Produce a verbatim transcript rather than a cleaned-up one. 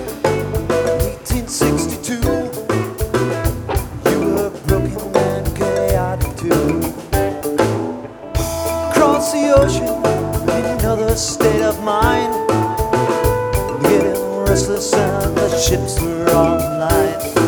eighteen sixty-two, you were broken and chaotic too. Across the ocean, in another state of mind, getting restless and the ships were online.